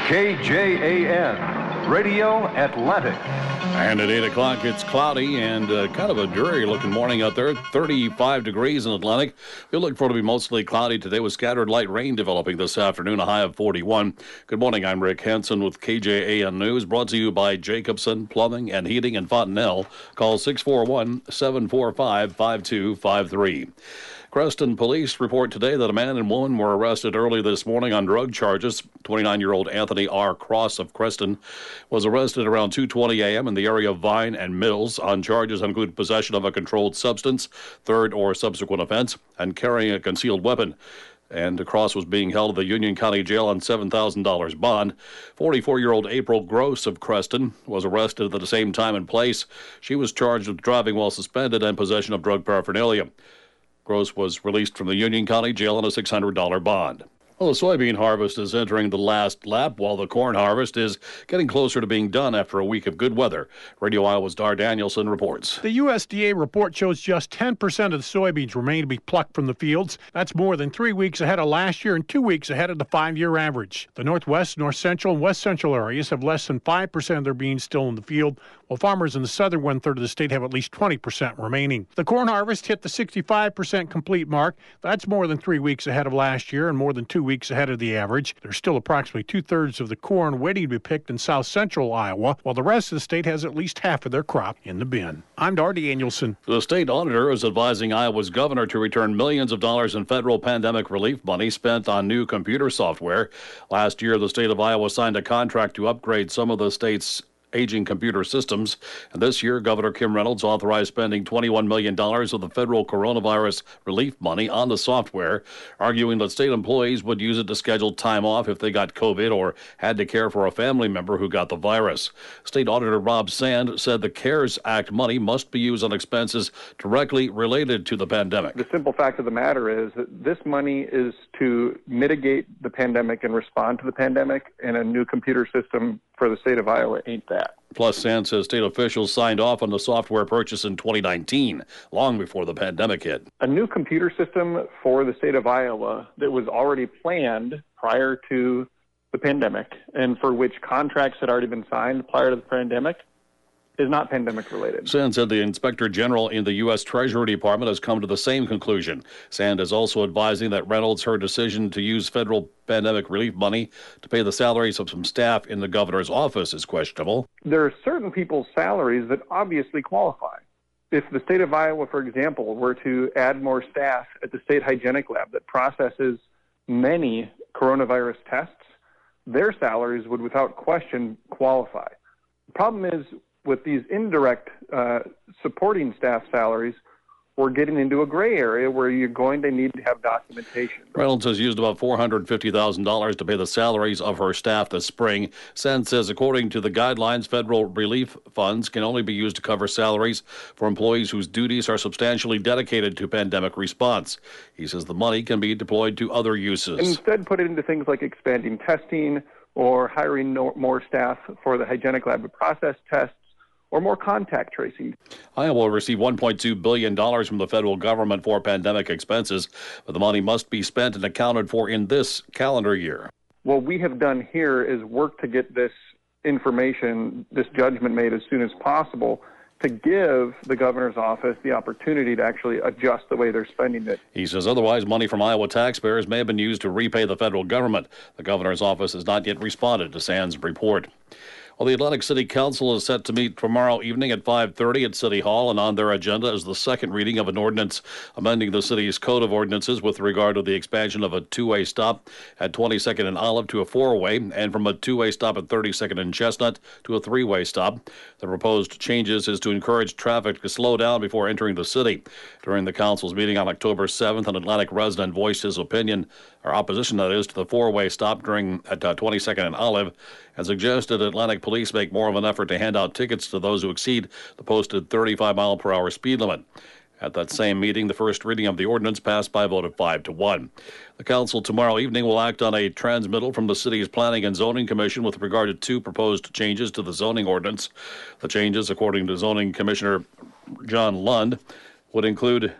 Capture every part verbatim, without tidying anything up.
K J A N, Radio Atlantic. And at eight o'clock, it's cloudy and uh, kind of a dreary-looking morning out there. thirty-five degrees in Atlantic. We'll look for it to be mostly cloudy today with scattered light rain developing this afternoon, a high of forty-one. Good morning, I'm Rick Hansen with K J A N News, brought to you by Jacobson Plumbing and Heating in Fontenelle. Call six four one, seven four five, five two five three. Creston police report today that a man and woman were arrested early this morning on drug charges. twenty-nine-year-old Anthony R. Cross of Creston was arrested around two twenty a.m. in the area of Vine and Mills on charges that include possession of a controlled substance, third or subsequent offense, and carrying a concealed weapon. And Cross was being held at the Union County Jail on seven thousand dollars bond. forty-four-year-old April Gross of Creston was arrested at the same time and place. She was charged with driving while suspended and possession of drug paraphernalia. Gross was released from the Union County Jail on a six hundred dollars bond. Well, the soybean harvest is entering the last lap, while the corn harvest is getting closer to being done after a week of good weather. Radio Iowa's Dar Danielson reports. The U S D A report shows just ten percent of the soybeans remain to be plucked from the fields. That's more than three weeks ahead of last year and two weeks ahead of the five-year average. The northwest, north central, and west central areas have less than five percent of their beans still in the field, while farmers in the southern one-third of the state have at least twenty percent remaining. The corn harvest hit the sixty-five percent complete mark. That's more than three weeks ahead of last year and more than two weeks ahead of the average. There's still approximately two-thirds of the corn waiting to be picked in south central Iowa, while the rest of the state has at least half of their crop in the bin. I'm Dar Danielson. The state auditor is advising Iowa's governor to return millions of dollars in federal pandemic relief money spent on new computer software. Last year, the state of Iowa signed a contract to upgrade some of the state's aging computer systems. And this year, Governor Kim Reynolds authorized spending twenty-one million dollars of the federal coronavirus relief money on the software, arguing that state employees would use it to schedule time off if they got COVID or had to care for a family member who got the virus. State Auditor Rob Sand said the CARES Act money must be used on expenses directly related to the pandemic. The simple fact of the matter is that this money is to mitigate the pandemic and respond to the pandemic, and a new computer system for the state of Iowa ain't that. Plus, Sand says state officials signed off on the software purchase in twenty nineteen, long before the pandemic hit. A new computer system for the state of Iowa that was already planned prior to the pandemic and for which contracts had already been signed prior to the pandemic is not pandemic related. Sand said the Inspector General in the U S Treasury Department has come to the same conclusion. Sand is also advising that Reynolds, her decision to use federal pandemic relief money to pay the salaries of some staff in the governor's office is questionable. There are certain people's salaries that obviously qualify. If the state of Iowa, for example, were to add more staff at the state hygienic lab that processes many coronavirus tests, their salaries would without question qualify. The problem is, with these indirect uh, supporting staff salaries, we're getting into a gray area where you're going to need to have documentation. Reynolds has used about four hundred fifty thousand dollars to pay the salaries of her staff this spring. Sand says, according to the guidelines, federal relief funds can only be used to cover salaries for employees whose duties are substantially dedicated to pandemic response. He says the money can be deployed to other uses. And instead, put it into things like expanding testing or hiring no, more staff for the hygienic lab to process tests, or more contact tracing. Iowa will receive one point two billion dollars from the federal government for pandemic expenses, but the money must be spent and accounted for in this calendar year. What we have done here is work to get this information, this judgment made as soon as possible, to give the governor's office the opportunity to actually adjust the way they're spending it. He says otherwise money from Iowa taxpayers may have been used to repay the federal government. The governor's office has not yet responded to Sand's report. Well, the Atlantic City Council is set to meet tomorrow evening at five thirty at City Hall, and on their agenda is the second reading of an ordinance amending the city's code of ordinances with regard to the expansion of a two-way stop at twenty-second and Olive to a four-way, and from a two-way stop at thirty-second and Chestnut to a three-way stop. The proposed changes is to encourage traffic to slow down before entering the city. During the council's meeting on October seventh, an Atlantic resident voiced his opinion, or opposition that is, to the four-way stop during at uh, twenty-second and Olive, and suggested Atlantic police make more of an effort to hand out tickets to those who exceed the posted thirty-five mile per hour speed limit. At that same meeting, the first reading of the ordinance passed by a vote of five to one. The council tomorrow evening will act on a transmittal from the city's Planning and Zoning Commission with regard to two proposed changes to the zoning ordinance. The changes, according to Zoning Commissioner John Lund, would include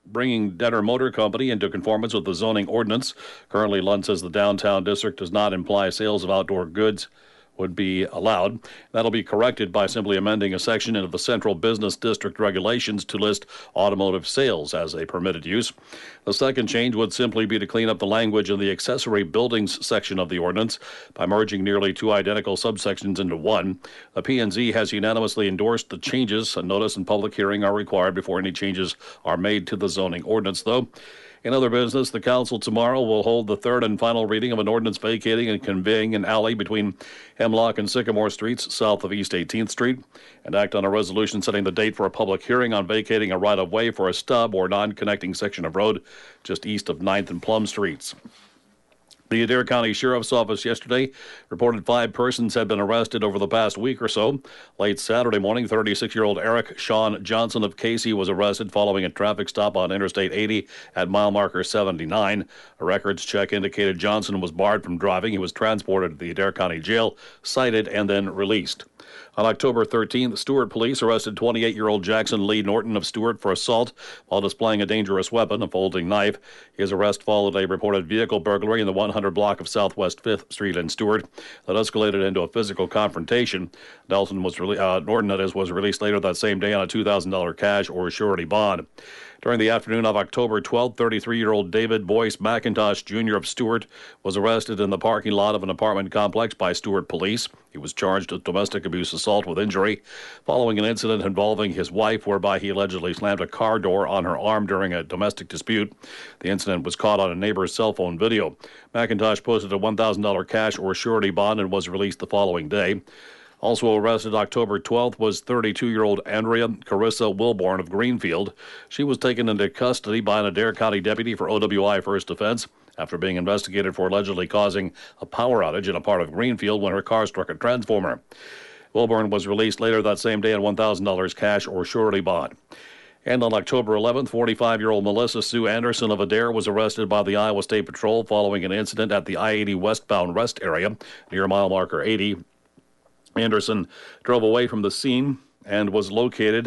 bringing Denner Motor Company into conformance with the zoning ordinance. Currently, Lund says the downtown district does not imply sales of outdoor goods would be allowed. That'll be corrected by simply amending a section into the Central Business District regulations to list automotive sales as a permitted use. The second change would simply be to clean up the language in the accessory buildings section of the ordinance by merging nearly two identical subsections into one. The P and Z has unanimously endorsed the changes. A notice and public hearing are required before any changes are made to the zoning ordinance, though. In other business, the council tomorrow will hold the third and final reading of an ordinance vacating and conveying an alley between Hemlock and Sycamore Streets south of East eighteenth Street, and act on a resolution setting the date for a public hearing on vacating a right-of-way for a stub or non-connecting section of road just east of ninth and Plum Streets. The Adair County Sheriff's Office yesterday reported five persons had been arrested over the past week or so. Late Saturday morning, thirty-six-year-old Eric Sean Johnson of Casey was arrested following a traffic stop on Interstate eighty at mile marker seventy-nine. A records check indicated Johnson was barred from driving. He was transported to the Adair County Jail, cited, and then released. On October thirteenth, Stewart police arrested twenty-eight-year-old Jackson Lee Norton of Stewart for assault while displaying a dangerous weapon, a folding knife. His arrest followed a reported vehicle burglary in the one hundred block of Southwest fifth Street in Stewart that escalated into a physical confrontation. Dalton was rele- uh, Norton, that is, was released later that same day on a two thousand dollars cash or surety bond. During the afternoon of October twelfth, thirty-three-year-old David Boyce McIntosh, Junior of Stewart, was arrested in the parking lot of an apartment complex by Stewart police. He was charged with domestic abuse assault with injury following an incident involving his wife whereby he allegedly slammed a car door on her arm during a domestic dispute. The incident was caught on a neighbor's cell phone video. McIntosh posted a one thousand dollars cash or surety bond and was released the following day. Also arrested October twelfth was thirty-two-year-old Andrea Carissa Wilborn of Greenfield. She was taken into custody by an Adair County deputy for O W I First Defense after being investigated for allegedly causing a power outage in a part of Greenfield when her car struck a transformer. Wilborn was released later that same day on one thousand dollars cash or surety bond. And on October eleventh, forty-five-year-old Melissa Sue Anderson of Adair was arrested by the Iowa State Patrol following an incident at the I eighty westbound rest area near mile marker eighty. Anderson drove away from the scene and was located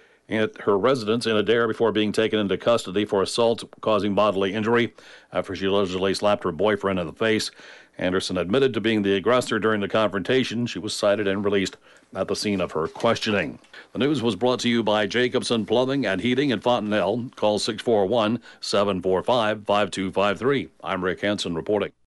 at her residence in Adair before being taken into custody for assault causing bodily injury after she allegedly slapped her boyfriend in the face. Anderson admitted to being the aggressor during the confrontation. She was cited and released at the scene of her questioning. The news was brought to you by Jacobson Plumbing and Heating in Fontenelle. Call six four one, seven four five, five two five three. I'm Rick Hansen reporting.